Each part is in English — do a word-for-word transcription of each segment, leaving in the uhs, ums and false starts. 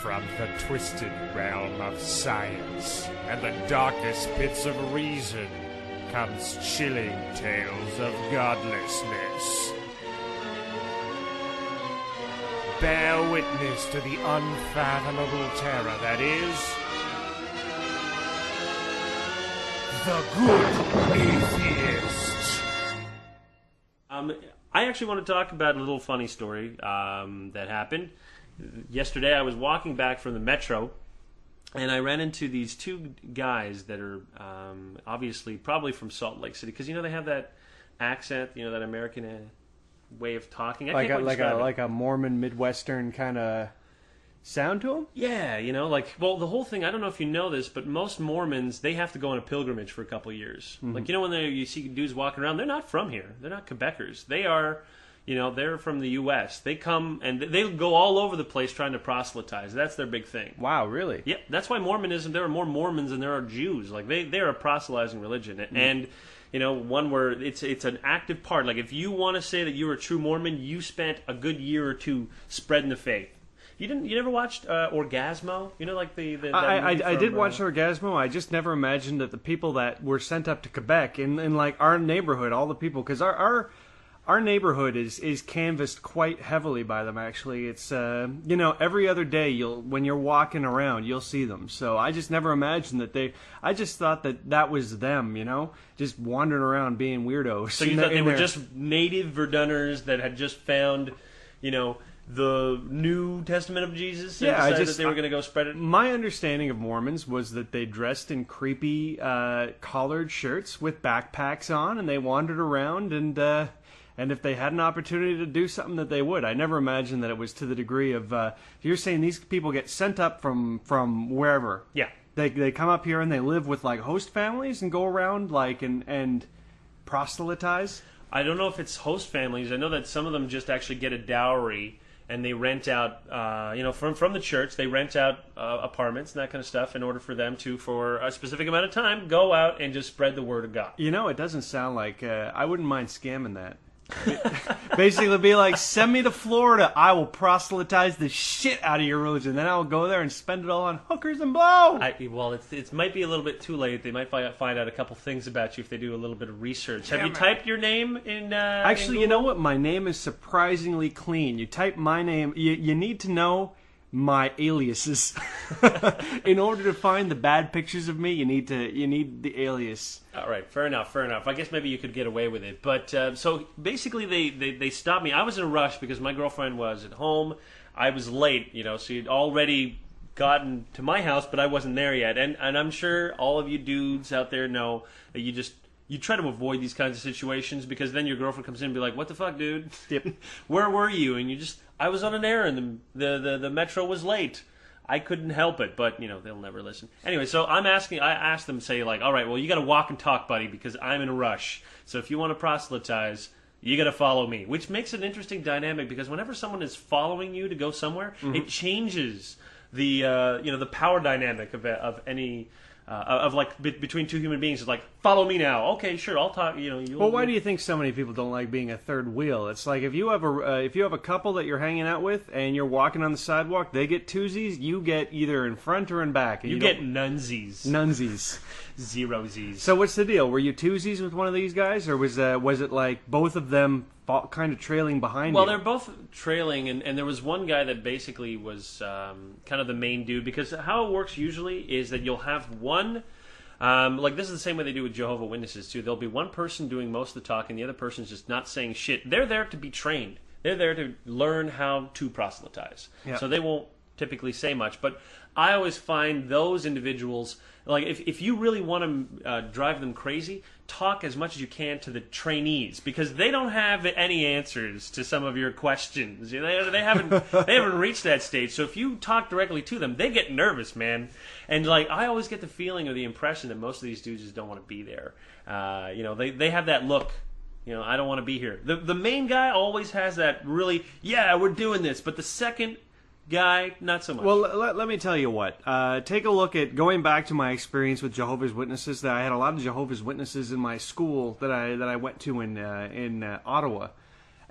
From the twisted realm of science and the darkest pits of reason comes chilling tales of godlessness. Bear witness to the unfathomable terror that is the Good Atheist. Um, I actually want to talk about a little funny story um, that happened. Yesterday I was walking back from the metro, and I ran into these two guys that are um, obviously probably from Salt Lake City, because you know they have that accent, you know, that American uh, way of talking. I like can't a quite like a describe it. like a Mormon Midwestern kind of sound to them. Yeah, you know, like, well, the whole thing, I don't know if you know this, but most Mormons, they have to go on a pilgrimage for a couple of years. Mm-hmm. Like, you know, when they, you see dudes walking around, they're not from here. They're not Quebecers. They are, you know, they're from the U S. They come, and they go all over the place trying to proselytize. That's their big thing. Wow, really? Yeah, that's why Mormonism, there are more Mormons than there are Jews. Like, they, they're a proselytizing religion. Mm-hmm. And, you know, one where it's it's an active part. Like, if you want to say that you're a true Mormon, you spent a good year or two spreading the faith. You didn't? You never watched uh, Orgasmo? You know, like the. the that I, I, movie I from, did watch uh, Orgasmo. I just never imagined that the people that were sent up to Quebec in, in like our neighborhood, all the people, because our, our our neighborhood is is canvassed quite heavily by them. Actually, it's uh, you know, every other day you'll when you're walking around you'll see them. So I just never imagined that they. I just thought that that was them. You know, just wandering around being weirdos. So you thought they were just native Verduners that had just found, you know, the New Testament of Jesus, and yeah, decided I just, that they were going to go spread it? My understanding of Mormons was that they dressed in creepy uh, collared shirts with backpacks on, and they wandered around, and uh, and if they had an opportunity to do something, that they would. I never imagined that it was to the degree of, uh, you're saying these people get sent up from, from wherever. Yeah. They they come up here and they live with like host families and go around like and, and proselytize? I don't know if it's host families. I know that some of them just actually get a dowry, and they rent out, uh, you know, from from the church, they rent out uh, apartments and that kind of stuff in order for them to, for a specific amount of time, go out and just spread the word of God. You know, it doesn't sound like, uh, I wouldn't mind scamming that. Basically be like, send me to Florida, I will proselytize the shit out of your religion, then I'll go there and spend it all on hookers and blow. I, well, it's, it might be a little bit too late. They might find out, find out a couple things about you if they do a little bit of research. Have Yeah, you man. typed your name in uh, Actually, in you know Google? what? My name is surprisingly clean. You type my name, you, you need to know my aliases. In order to find the bad pictures of me, you need to you need the alias. All right, fair enough, fair enough. I guess maybe you could get away with it. But uh, so basically, they, they, they stopped me. I was in a rush because my girlfriend was at home. I was late, you know, so you'd already gotten to my house, but I wasn't there yet. And and I'm sure all of you dudes out there know that you just you try to avoid these kinds of situations, because then your girlfriend comes in and be like, "What the fuck, dude? Yep. Where were you?" And you just, I was on an errand. The, the the the metro was late. I couldn't help it, but you know they'll never listen. Anyway, so I'm asking. I asked them, say like, "All right, well, you got to walk and talk, buddy, because I'm in a rush. So if you want to proselytize, you got to follow me." Which makes an interesting dynamic, because whenever someone is following you to go somewhere, mm-hmm. it changes the uh, you know the power dynamic of of any. Uh, of like be- between two human beings. It's like, follow me now. Okay, sure, I'll talk. You know. You'll, Well, why do you think so many people don't like being a third wheel? It's like if you have a uh, if you have a couple that you're hanging out with and you're walking on the sidewalk, they get twosies, you get either in front or in back. And you, you get don't- nunsies, nunsies, zero Z's. So what's the deal? Were you twosies with one of these guys, or was uh, was it like both of them fa- kind of trailing behind Well, you? they're both trailing, and, and there was one guy that basically was um, kind of the main dude, because how it works usually is that you'll have one. Um, like, this is the same way they do with Jehovah's Witnesses, too. There'll be one person doing most of the talking, the other person's just not saying shit. They're there to be trained. They're there to learn how to proselytize. Yeah. So they won't typically say much. But I always find those individuals, like, if, if you really want to uh, drive them crazy, talk as much as you can to the trainees, because they don't have any answers to some of your questions. You know, They, they haven't they haven't reached that stage. So if you talk directly to them, they get nervous, man. And like, I always get the feeling or the impression that most of these dudes just don't want to be there. Uh, you know, they they have that look. You know, I don't want to be here. The the main guy always has that really, yeah, we're doing this. But the second guy, not so much. Well, let, let me tell you what. Uh, take a look at, going back to my experience with Jehovah's Witnesses, that I had a lot of Jehovah's Witnesses in my school that I that I went to in uh, in uh, Ottawa.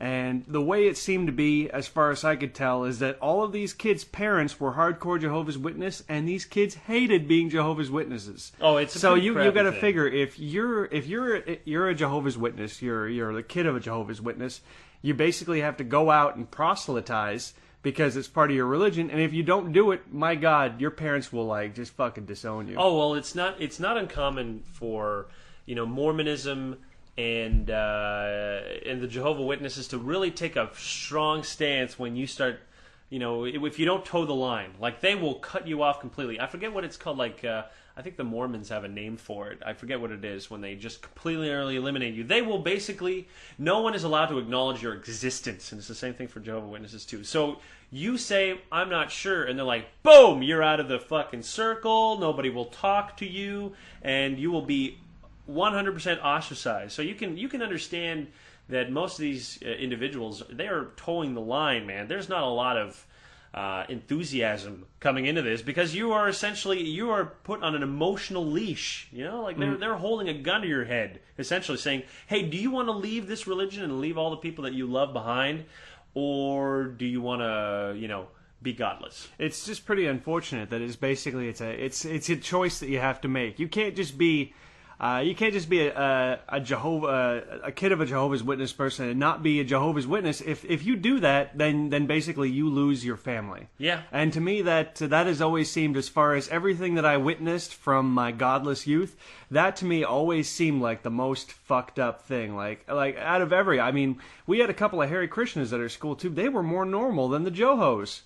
And the way it seemed to be, as far as I could tell, is that all of these kids' parents were hardcore Jehovah's Witness, and these kids hated being Jehovah's Witnesses. Oh, it's a so pretty you crappy you got to thing. figure if you're if you're you're a Jehovah's Witness, you're you're the kid of a Jehovah's Witness, you basically have to go out and proselytize because it's part of your religion, and if you don't do it, my God, your parents will like just fucking disown you. Oh well, it's not it's not uncommon for you know Mormonism and uh, and the Jehovah's Witnesses to really take a strong stance when you start, you know, if you don't toe the line. Like, they will cut you off completely. I forget what it's called, like, uh, I think the Mormons have a name for it. I forget what it is, when they just completely and utterly eliminate you. They will basically, no one is allowed to acknowledge your existence, and it's the same thing for Jehovah's Witnesses, too. So, you say, I'm not sure, and they're like, boom, you're out of the fucking circle, nobody will talk to you, and you will be one hundred percent ostracized. So you can you can understand that most of these uh, individuals, they are towing the line, man. There's not a lot of uh, enthusiasm coming into this because you are essentially you are put on an emotional leash. You know, like they're mm. they're holding a gun to your head, essentially saying, "Hey, do you want to leave this religion and leave all the people that you love behind, or do you want to, you know?" be godless? It's just pretty unfortunate that it's basically it's a it's it's a choice that you have to make. You can't just be uh, you can't just be a, a, a Jehovah a kid of a Jehovah's Witness person and not be a Jehovah's Witness. If if you do that, then then basically you lose your family. Yeah. And to me, that that has always seemed, as far as everything that I witnessed from my godless youth, that to me always seemed like the most fucked up thing. Like like out of every, I mean, we had a couple of Hare Krishnas at our school too. They were more normal than the Johos.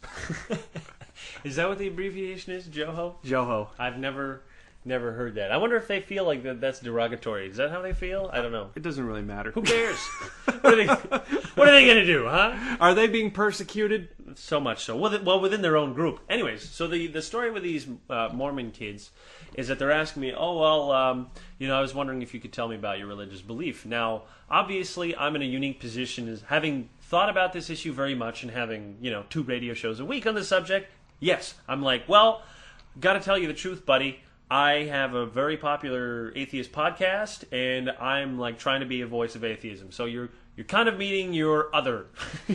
Is that what the abbreviation is, Joho? Joho. I've never never heard that. I wonder if they feel like that that's derogatory. Is that how they feel? I don't know. It doesn't really matter. Who cares? what are they What are they going to do, huh? Are they being persecuted? So much so. Well, well, within their own group. Anyways, so the, the story with these uh, Mormon kids is that they're asking me, oh, well, um, you know, I was wondering if you could tell me about your religious belief. Now, obviously, I'm in a unique position as having thought about this issue very much and having, you know, two radio shows a week on the subject. Yes, I'm like, well, got to tell you the truth, buddy. I have a very popular atheist podcast, and I'm like trying to be a voice of atheism. So you're you're kind of meeting your other.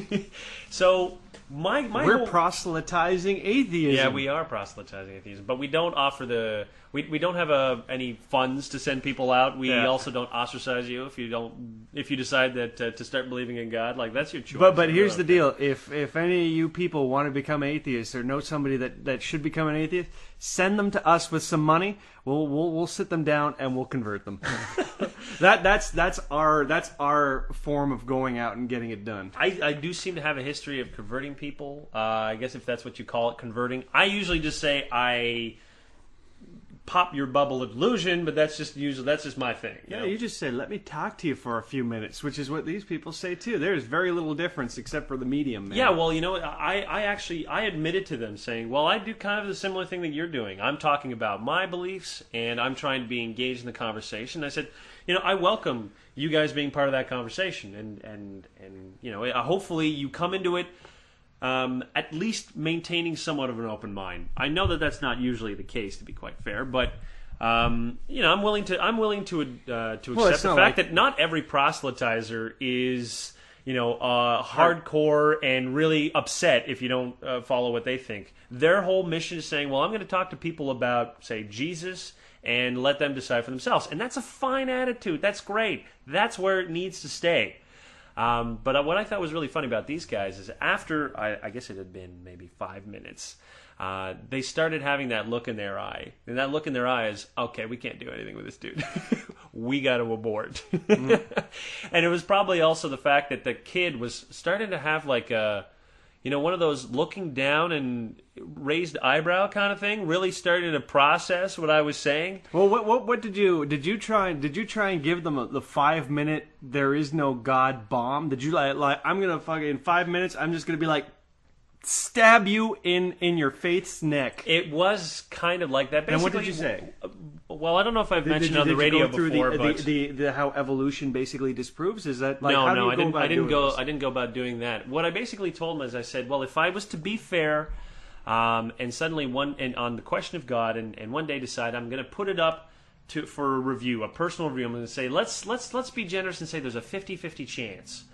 so my my we're whole, proselytizing atheism. yeah, we are proselytizing atheism, but we don't offer the we we don't have a, any funds to send people out. We Yeah. also don't ostracize you if you don't if you decide that uh, to start believing in God. Like, that's your choice. But but I here's the don't care. deal: if if any of you people want to become atheists or know somebody that, that should become an atheist, send them to us with some money. We'll we'll we'll sit them down and we'll convert them. that that's that's our that's our form of going out and getting it done. I, I do seem to have a history of converting people. Uh, I guess if that's what you call it, converting. I usually just say I pop your bubble of delusion, but that's just usually that's just my thing. You Yeah, know? you just say, "Let me talk to you for a few minutes," which is what these people say too. There's very little difference except for the medium, man. Yeah, well, you know, I, I actually I admitted to them saying, well, I do kind of the similar thing that you're doing. I'm talking about my beliefs, and I'm trying to be engaged in the conversation. I said, you know, I welcome you guys being part of that conversation, and and and you know, hopefully you come into it um, at least maintaining somewhat of an open mind. I know that that's not usually the case, to be quite fair, but. Um, you know, I'm willing to. I'm willing to uh, to accept Well, it's the not fact like- that not every proselytizer is, you know, uh, hardcore and really upset if you don't uh, follow what they think. Their whole mission is saying, well, I'm going to talk to people about, say, Jesus and let them decide for themselves. And that's a fine attitude. That's great. That's where it needs to stay. Um, but what I thought was really funny about these guys is after, I, I guess it had been maybe five minutes, uh, they started having that look in their eye. And that look in their eye is, okay, we can't do anything with this dude. we got to abort. Mm. And it was probably also the fact that the kid was starting to have like a, you know, one of those looking down and raised eyebrow kind of thing, really starting to process what I was saying. Well, what what what did you did you try did you try and give them a, the five minute there is no God bomb? Did you like like I'm gonna fucking in five minutes I'm just gonna be like stab you in in your faith's neck? It was kind of like that. Basically, And what did you say? Well, I don't know if I've Did- mentioned did you- on the did you radio go through before, the, but the, the, the how evolution basically disproves? Is that like no, how do no, you I go didn't. about I didn't doing go. this? I didn't go about doing that. What I basically told him is, I said, well, if I was to be fair, um, and suddenly one and on the question of God, and, and one day decide I'm going to put it up to for a review, a personal review, I'm going to say let's let's let's be generous and say there's a fifty-fifty chance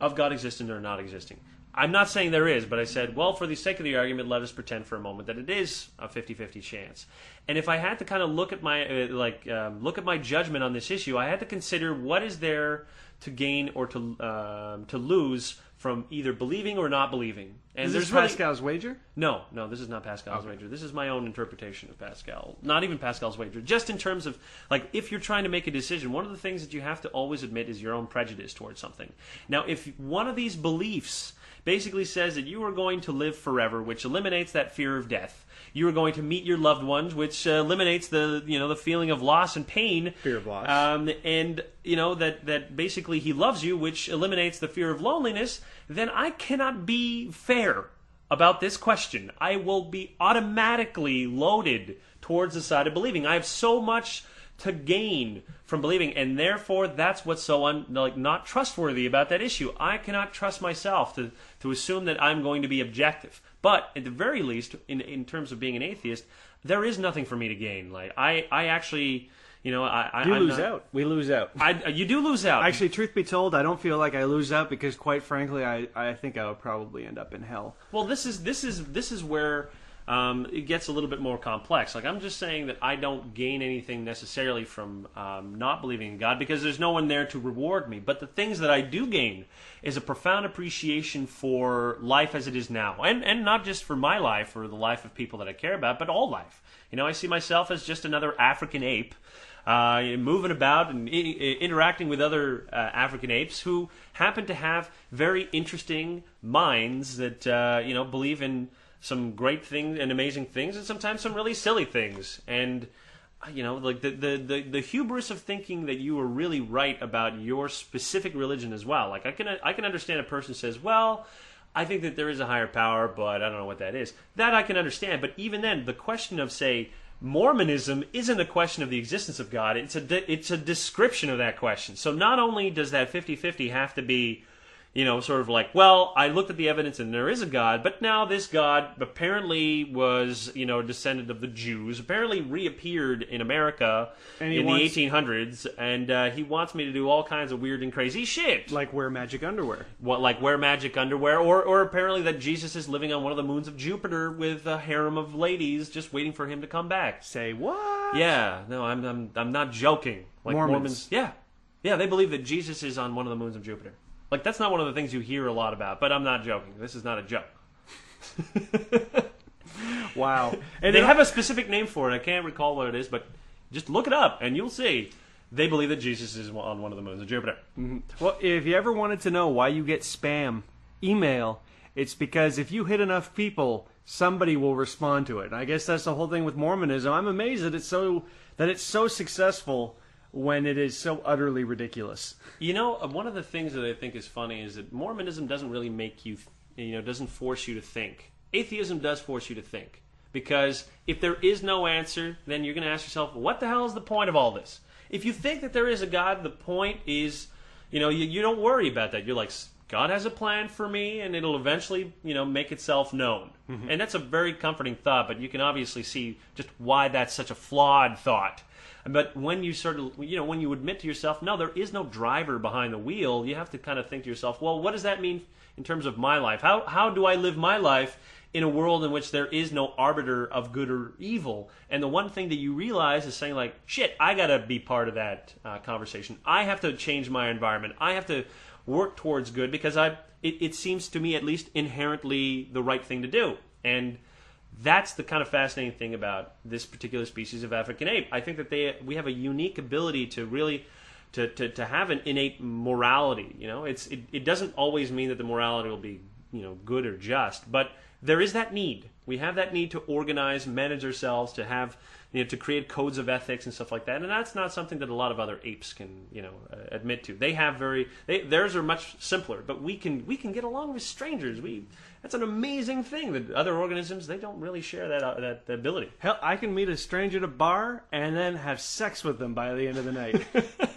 of God existing or not existing. I'm not saying there is, but I said, well, for the sake of the argument, let us pretend for a moment that it is a fifty-fifty chance. And if I had to kind of look at my uh, like um, look at my judgment on this issue, I had to consider what is there to gain or to um, to lose from either believing or not believing. And Is there's this really, Pascal's wager? no, no, this is not Pascal's wager. This is my own interpretation of Pascal. Not even Pascal's wager. Just in terms of, like, if you're trying to make a decision, one of the things that you have to always admit is your own prejudice towards something. Now, if one of these beliefs basically says that you are going to live forever, which eliminates that fear of death, you are going to meet your loved ones, which uh, eliminates the you know the feeling of loss and pain, Fear of loss. um, and you know that that basically he loves you, which eliminates the fear of loneliness. Then I cannot be fair about this question. I will be automatically loaded towards the side of believing. I have so much to gain from believing, and therefore that's what's so un, like not trustworthy about that issue. I cannot trust myself to to assume that I'm going to be objective. But at the very least, in in terms of being an atheist, there is nothing for me to gain. Like I, I actually, you know, I, I You I'm lose not- out. We lose out. I, you do lose out. Actually, truth be told, I don't feel like I lose out because, quite frankly, I, I think I would probably end up in hell. Well, this is this is this is where um, it gets a little bit more complex. Like I'm just saying that I don't gain anything necessarily from um, not believing in God because there's no one there to reward me. But the things that I do gain is a profound appreciation for life as it is now, and and not just for my life or the life of people that I care about, but all life. You know, I see myself as just another African ape. Uh, moving about and I- I- interacting with other uh, African apes who happen to have very interesting minds that uh, you know believe in some great things and amazing things, and sometimes some really silly things. And uh, you know, like the, the the the hubris of thinking that you are really right about your specific religion as well. Like I can I can understand a person says, well, I think that there is a higher power, but I don't know what that is. That I can understand. But even then, the question of, say, Mormonism isn't a question of the existence of God. It's a de- it's a description of that question. So not only does that fifty-fifty have to be, you know, sort of like, well, I looked at the evidence and there is a God, but now this God apparently was, you know, a descendant of the Jews, apparently reappeared in America And he in wants- the eighteen hundreds, and uh, he wants me to do all kinds of weird and crazy shit. Like wear magic underwear. What, like wear magic underwear, or or apparently that Jesus is living on one of the moons of Jupiter with a harem of ladies just waiting for him to come back. Say what? Yeah, no, I'm I'm I'm not joking. Like Mormons. yeah, yeah, they believe that Jesus is on one of the moons of Jupiter. Like that's not one of the things you hear a lot about, but I'm not joking. This is not a joke. Wow. And they have a specific name for it. I can't recall what it is, but just look it up and you'll see. They believe that Jesus is on one of the moons of Jupiter. Well, if you ever wanted to know why you get spam email, it's because if you hit enough people, somebody will respond to it. And I guess that's the whole thing with Mormonism. I'm amazed that it's so that it's so successful when it is so utterly ridiculous. You know, uh, one of the things that I think is funny is that Mormonism doesn't really make you, th- you know, doesn't force you to think. Atheism does force you to think. Because if there is no answer, then you're going to ask yourself, what the hell is the point of all this? If you think that there is a God, the point is, you know, you, you don't worry about that. You're like, God has a plan for me, and it'll eventually, you know, make itself known. Mm-hmm. And that's a very comforting thought, but you can obviously see just why that's such a flawed thought. But when you sort of, you know, when you admit to yourself, no, there is no driver behind the wheel, you have to kind of think to yourself, well, what does that mean in terms of my life? How how do I live my life in a world in which there is no arbiter of good or evil? And the one thing that you realize is saying like, shit, I got to be part of that uh, conversation. I have to change my environment. I have to work towards good because I it, it seems to me at least inherently the right thing to do. And that's the kind of fascinating thing about this particular species of African ape. I think that they we have a unique ability to really to, to, to have an innate morality. You know, it's it, it doesn't always mean that the morality will be, you know, good or just, but there is that need. We have that need to organize, manage ourselves, to have, you know, to create codes of ethics and stuff like that. And that's not something that a lot of other apes can, you know, uh, admit to. They have very, they, theirs are much simpler. But we can we can get along with strangers. We that's an amazing thing that other organisms, they don't really share that uh, that ability. Hell, I can meet a stranger at a bar and then have sex with them by the end of the night.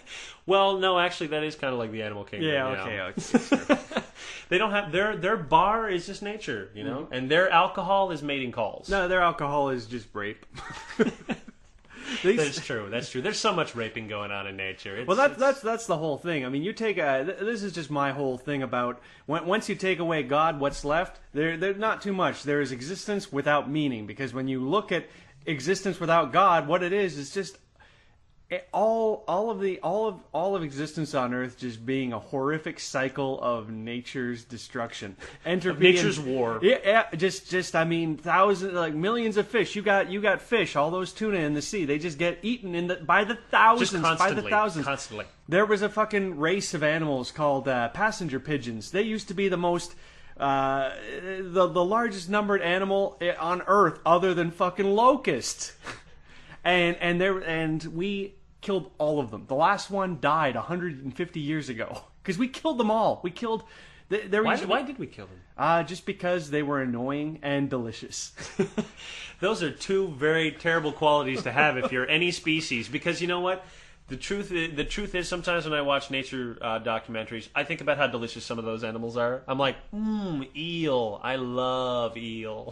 Well, no, actually, that is kind of like the animal kingdom. Yeah, you know. okay, okay. They don't have their their bar is just nature, you know, Mm-hmm. and their alcohol is mating calls. No, their alcohol is just rape. That's true. That's true. There's so much raping going on in nature. It's, Well, that's it's... that's that's the whole thing. I mean, you take a. th- This is just my whole thing about when, once you take away God, what's left? There, there's not too much. There is existence without meaning. Because when you look at existence without God, what it is is just it, all all of the all of all of existence on Earth just being a horrific cycle of nature's destruction, entropy, nature's and, war. Yeah, yeah, just just I mean, thousands, like millions of fish. You got you got fish, all those tuna in the sea. They just get eaten in the by the thousands, Just by constantly. the thousands, Constantly. There was a fucking race of animals called uh, passenger pigeons. They used to be the most, uh, the the largest numbered animal on Earth, other than fucking locusts. and and there and we killed all of them. The last one died one hundred fifty years ago because we killed them all. We killed. Th- there Why, used to be- why did we kill them? Uh, just because they were annoying and delicious. Those are two very terrible qualities to have if you're any species. Because you know what? The truth is, the truth is sometimes when I watch nature uh, documentaries, I think about how delicious some of those animals are. I'm like, mmm, eel. I love eel.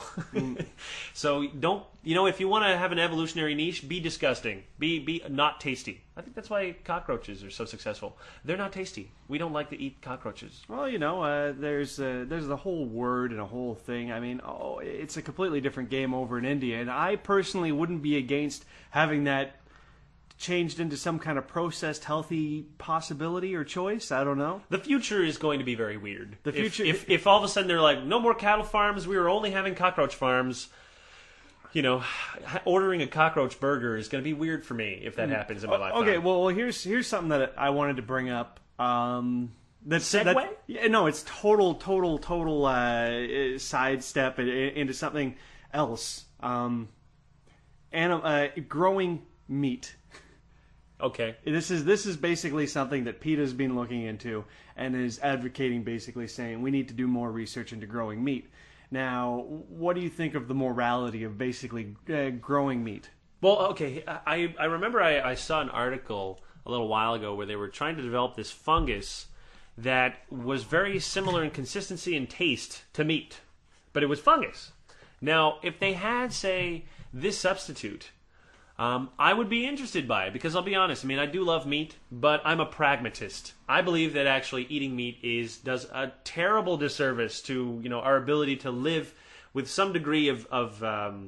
So don't, you know, if you want to have an evolutionary niche, be disgusting. Be be not tasty. I think that's why cockroaches are so successful. They're not tasty. We don't like to eat cockroaches. Well, you know, uh, there's uh, there's the whole word and a whole thing. I mean, oh, it's a completely different game over in India, and I personally wouldn't be against having that changed into some kind of processed healthy possibility or choice. I don't know. The future is going to be very weird. The If- future- if, if, all of a sudden they're like, no more cattle farms, we are only having cockroach farms, you know, ordering a cockroach burger is going to be weird for me if that happens in my lifetime. Okay, well, well, here's here's something that I wanted to bring up. Um, that's Segue? That, yeah, no, it's total, total, total uh, sidestep in- into something else. Um, anim- uh, growing meat. Okay. This is this is basically something that PETA's been looking into and is advocating, basically saying we need to do more research into growing meat. Now, what do you think of the morality of basically uh, growing meat? Well, okay, I, I remember I, I saw an article a little while ago where they were trying to develop this fungus that was very similar in consistency and taste to meat, but it was fungus. Now, if they had, say, this substitute, um, I would be interested by it because I'll be honest. I mean, I do love meat, but I'm a pragmatist. I believe that actually eating meat is does a terrible disservice to you know our ability to live with some degree of of um,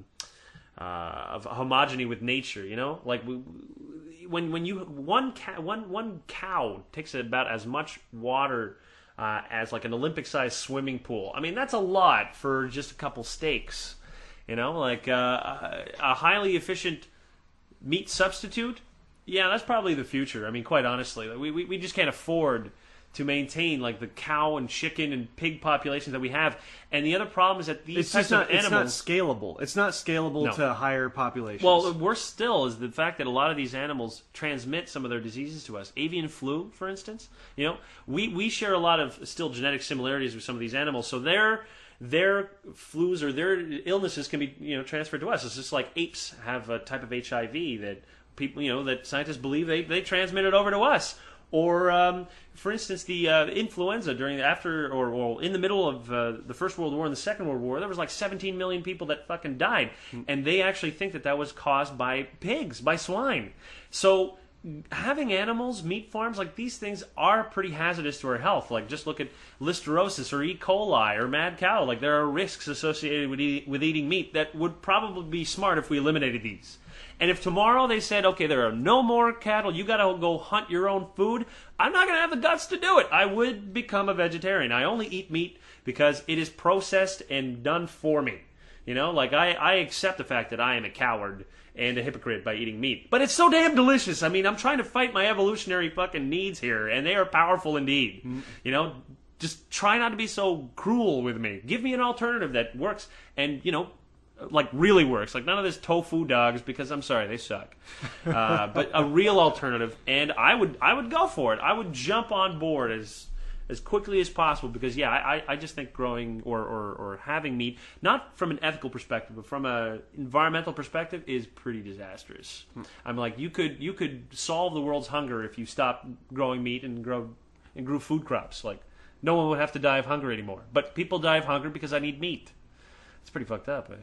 uh, of homogeny with nature. You know, like we, when when you one ca- one one cow takes about as much water uh, as like an Olympic-sized swimming pool. I mean, that's a lot for just a couple steaks. You know, like uh, a, a highly efficient meat substitute, yeah, that's probably the future. I mean, quite honestly, we, we we just can't afford to maintain like the cow and chicken and pig populations that we have. And the other problem is that these It's types just not. of animals. It's not scalable. It's not scalable No. to higher populations. Well, worse still is the fact that a lot of these animals transmit some of their diseases to us. Avian flu, for instance, you know, we we share a lot of still genetic similarities with some of these animals, so their their flus or their illnesses can be you know transferred to us. It's just like apes have a type of H I V that people you know that scientists believe they they transmit it over to us. Or, um, for instance, the uh, influenza during after or, or in the middle of uh, the First World War and the Second World War, there was like seventeen million people that fucking died, and they actually think that that was caused by pigs, by swine. So having animals, meat farms, like these things are pretty hazardous to our health. Like just look at listeriosis or E. coli or mad cow. Like there are risks associated with eating, with eating meat that would probably be smart if we eliminated these. And if tomorrow they said, okay, there are no more cattle, you got to go hunt your own food, I'm not going to have the guts to do it. I would become a vegetarian. I only eat meat because it is processed and done for me. You know, like I, I accept the fact that I am a coward and a hypocrite by eating meat. But it's so damn delicious. I mean, I'm trying to fight my evolutionary fucking needs here, and they are powerful indeed. Mm. You know, just try not to be so cruel with me. Give me an alternative that works and, you know, like really works. Like none of this tofu dogs because I'm sorry, they suck. Uh, but a real alternative, and I would I would go for it. I would jump on board as as quickly as possible because yeah, I, I just think growing or, or, or having meat, not from an ethical perspective, but from an environmental perspective, is pretty disastrous. Hmm. I'm like you could you could solve the world's hunger if you stopped growing meat and grow and grew food crops. Like no one would have to die of hunger anymore. But people die of hunger because I need meat. It's pretty fucked up, eh? It's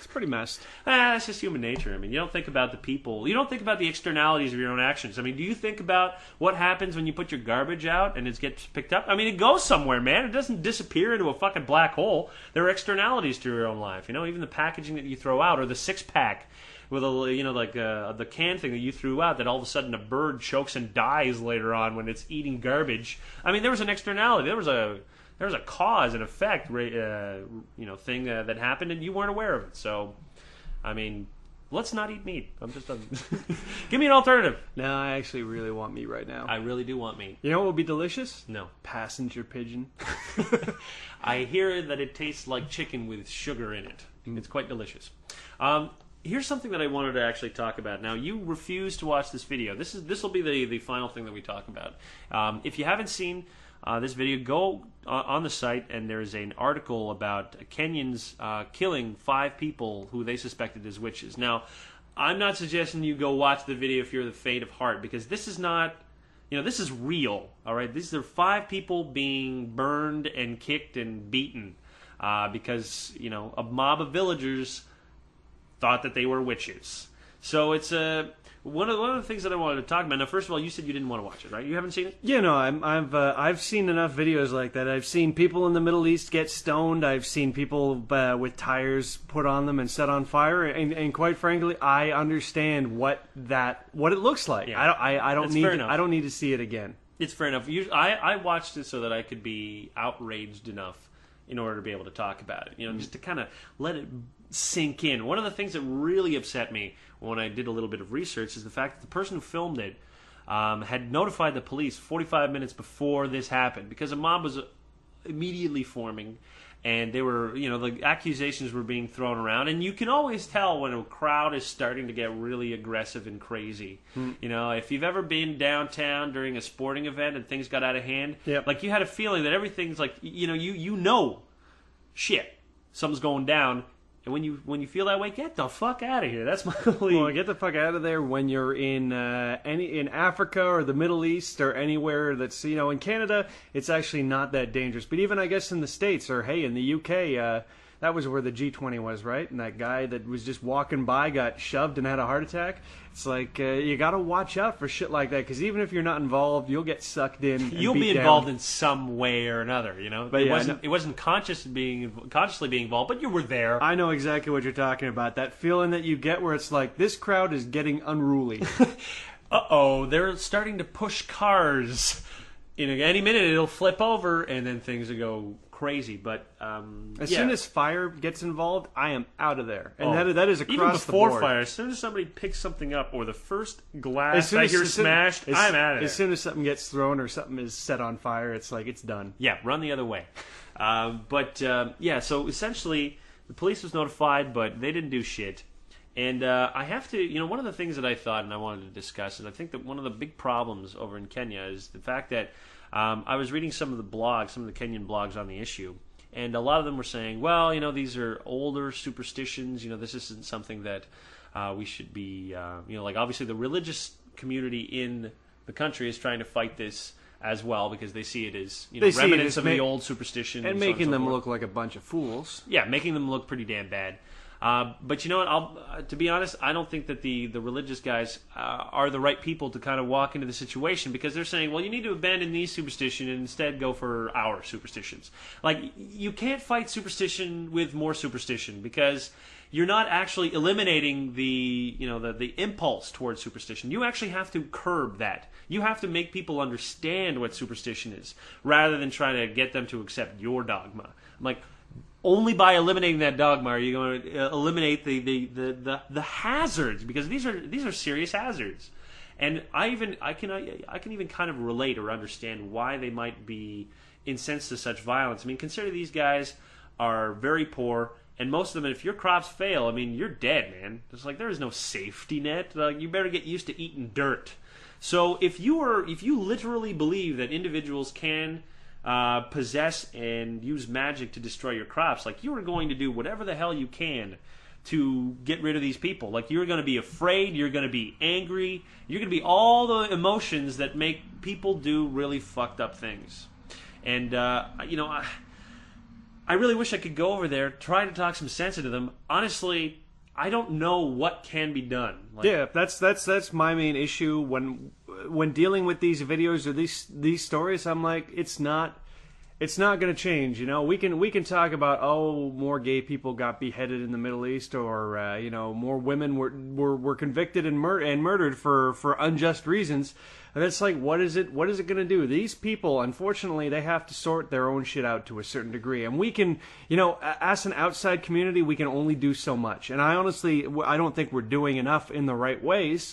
pretty messed. Ah, that's just human nature. I mean, you don't think about the people. You don't think about the externalities of your own actions. I mean, do you think about what happens when you put your garbage out and it gets picked up? I mean, it goes somewhere, man. It doesn't disappear into a fucking black hole. There are externalities to your own life. You know, even the packaging that you throw out, or the six pack with a, you know, like uh, the can thing that you threw out that all of a sudden a bird chokes and dies later on when it's eating garbage. I mean, there was an externality. There was a there was a cause and effect, uh, you know, thing uh, that happened, and you weren't aware of it. So, I mean, let's not eat meat. I'm just um, give me an alternative. No, I actually really want meat right now. I really do want meat. You know what would be delicious? No. Passenger pigeon. I hear that it tastes like chicken with sugar in it. Mm. It's quite delicious. Um, Here's something that I wanted to actually talk about. Now, you refuse to watch this video. This is this will be the, the final thing that we talk about. Um, if you haven't seen uh, this video, go uh, on the site, and there's an article about Kenyans uh, killing five people who they suspected as witches. Now, I'm not suggesting you go watch the video if you're the faint of heart, because this is not, you know, this is real. All right, these are five people being burned and kicked and beaten uh, because, you know, a mob of villagers thought that they were witches. So it's a one of one of the things that I wanted to talk about. Now, first of all, you said you didn't want to watch it, right? You haven't seen it? Yeah, no, I'm, I've uh, I've seen enough videos like that. I've seen people in the Middle East get stoned. I've seen people uh, with tires put on them and set on fire. And, and quite frankly, I understand what that what it looks like. Yeah. I don't I, I don't That's need fair to, enough. I don't need to see it again. It's fair enough. You, I I watched it so that I could be outraged enough in order to be able to talk about it. You know, just to kind of let it sink in. One of the things that really upset me when I did a little bit of research is the fact that the person who filmed it um, had notified the police forty-five minutes before this happened, because a mob was immediately forming, and they were, you know, the accusations were being thrown around, and you can always tell when a crowd is starting to get really aggressive and crazy. Hmm. You know, if you've ever been downtown during a sporting event and things got out of hand, yep. like you had a feeling that everything's like, you know, you you know, shit, something's going down. And when you when you feel that way, get the fuck out of here. That's my only... Well, get the fuck out of there when you're in uh, any in Africa or the Middle East or anywhere that's, you know, in Canada, it's actually not that dangerous. But even, I guess, in the States, or, hey, in the U K, uh, that was where the G twenty was, right? And that guy that was just walking by got shoved and had a heart attack. It's like, uh, you got to watch out for shit like that, because even if you're not involved, you'll get sucked in and You'll beat be down. involved in some way or another, you know? But it, yeah, wasn't, no. it wasn't conscious being consciously being involved, but you were there. I know exactly what you're talking about. That feeling that you get where it's like, this crowd is getting unruly. Uh-oh, they're starting to push cars. In any minute, it'll flip over, and then things will go crazy. But um, as yeah. soon as fire gets involved, I am out of there, and oh. that that is across Even before the board. fire, as soon as somebody picks something up, or the first glass As soon I as, hear as soon- smashed, as, I'm out of there. As soon as something gets thrown or something is set on fire, it's like it's done. Yeah, run the other way. Um, but um, yeah, so essentially, the police was notified, but they didn't do shit. And uh, I have to, you know, one of the things that I thought and I wanted to discuss, and I think that one of the big problems over in Kenya is the fact that um, I was reading some of the blogs, some of the Kenyan blogs on the issue, and a lot of them were saying, well, you know, these are older superstitions, you know, this isn't something that uh, we should be, uh, you know, like obviously the religious community in the country is trying to fight this as well, because they see it as, you know, They see it remnants as of ma- the old superstition. And so on making so them forth. look like a bunch of fools. Yeah, making them look pretty damn bad. Uh, but you know what? I'll, uh, to be honest, I don't think that the, the religious guys uh, are the right people to kind of walk into the situation, because they're saying, well, you need to abandon these superstitions and instead go for our superstitions. Like, you can't fight superstition with more superstition, because you're not actually eliminating the, you know, the, the impulse towards superstition. You actually have to curb that. You have to make people understand what superstition is, rather than trying to get them to accept your dogma. I'm like, only by eliminating that dogma are you going to uh, eliminate the, the, the, the, the hazards, because these are these are serious hazards. And I even I can I, I can even kind of relate or understand why they might be incensed to such violence. I mean, consider these guys are very poor, and most of them, if your crops fail, I mean, you're dead, man. It's like there is no safety net. Like, you better get used to eating dirt. So if you are if you literally believe that individuals can Uh, possess and use magic to destroy your crops, like, you are going to do whatever the hell you can to get rid of these people. Like, you're going to be afraid, you're going to be angry, you're going to be all the emotions that make people do really fucked up things. And uh, you know, I, I really wish I could go over there, try to talk some sense into them. Honestly, I don't know what can be done. Like, yeah, that's that's that's my main issue when when dealing with these videos or these these stories. I'm like, it's not it's not going to change. You know, we can we can talk about, oh, more gay people got beheaded in the Middle East, or uh, you know, more women were were, were convicted and mur- and murdered for, for unjust reasons. And it's like, what is it? What is it going to do? These people, unfortunately, they have to sort their own shit out to a certain degree, and we can, you know, as an outside community, we can only do so much. And I honestly, I don't think we're doing enough in the right ways.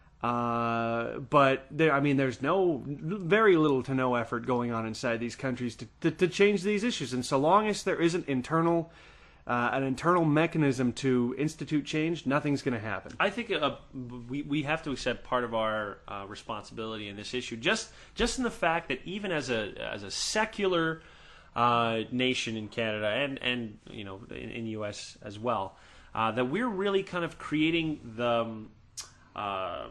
Uh, but there, I mean, there's no, very little to no effort going on inside these countries to, to, to change these issues. And so long as there isn't internal, uh, an internal mechanism to institute change, nothing's going to happen. I think uh, we we have to accept part of our uh, responsibility in this issue, just just in the fact that even as a as a secular uh, nation in Canada and and you know in, in the U S as well, uh, that we're really kind of creating the. Um, Uh,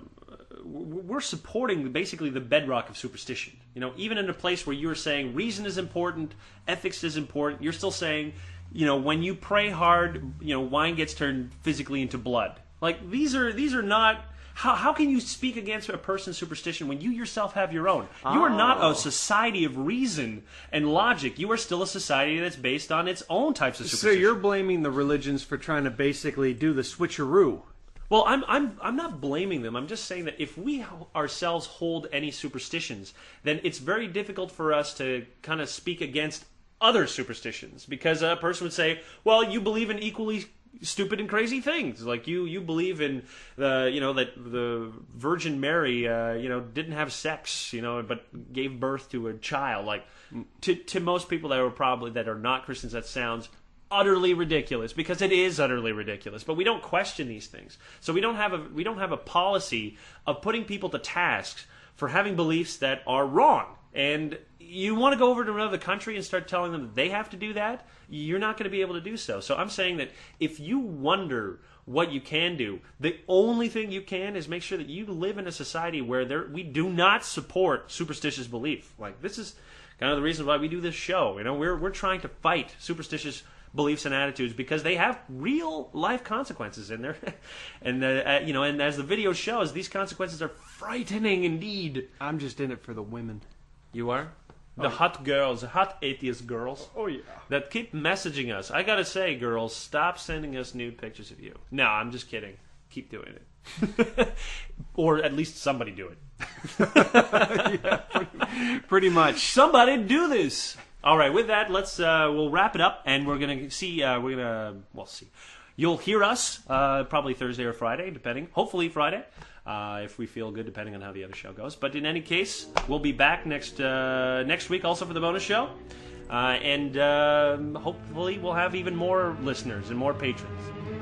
we're supporting basically the bedrock of superstition. You know, even in a place where you're saying reason is important, ethics is important, you're still saying, you know, when you pray hard, you know, wine gets turned physically into blood. Like, these are these are not. How how can you speak against a person's superstition when you yourself have your own? You are not a society of reason and logic. You are still a society that's based on its own types of superstition. So you're blaming the religions for trying to basically do the switcheroo. Well, I'm I'm I'm not blaming them. I'm just saying that if we ourselves hold any superstitions, then it's very difficult for us to kind of speak against other superstitions, because a person would say, "Well, you believe in equally stupid and crazy things. Like you you believe in the you know that the Virgin Mary uh, you know didn't have sex, you know, but gave birth to a child." Like to to most people that are probably that are not Christians, that sounds utterly ridiculous, because it is utterly ridiculous. But we don't question these things, so we don't have a we don't have a policy of putting people to task for having beliefs that are wrong. And you want to go over to another country and start telling them that they have to do that, you're not going to be able to do so. So I'm saying that if you wonder what you can do, the only thing you can is make sure that you live in a society where there we do not support superstitious belief. Like, this is kind of the reason why we do this show. You know, we're we're trying to fight superstitious beliefs and attitudes, because they have real life consequences in there. and uh, uh, you know, and as the video shows, these consequences are frightening indeed. I'm just in it for the women. You are? The oh. hot girls, the hot atheist girls. Oh, yeah. That keep messaging us. I gotta say, girls, stop sending us nude pictures of you. No, I'm just kidding. Keep doing it. Or at least somebody do it. yeah, pretty, pretty much. Somebody do this. All right, with that, let's uh, we'll wrap it up, and we're gonna see. Uh, we're gonna well see. You'll hear us uh, probably Thursday or Friday, depending. Hopefully Friday, uh, if we feel good, depending on how the other show goes. But in any case, we'll be back next uh, next week, also for the bonus show, uh, and uh, hopefully we'll have even more listeners and more patrons.